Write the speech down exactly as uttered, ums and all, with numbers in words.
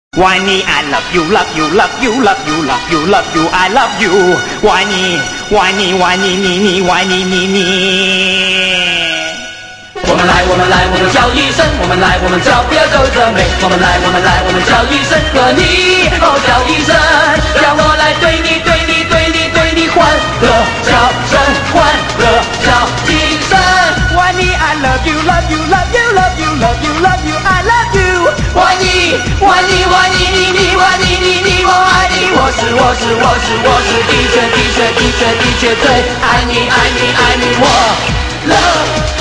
我爱你 I love you love you love you love you love you love you I love you 我爱你我爱你我爱你你你我爱你你你我们来我们来我们叫一声我们来我们叫不要皱着眉我们来我们来我们叫一声和你哦叫一声让我来对你对你对你对你欢乐叫声欢乐叫一声我爱你 I love you love you love you love you love you love you I love you 我爱你我爱你我爱你你你我爱你你你我爱你我是我是我是我是的确的确的确的确最爱你爱你爱你我 love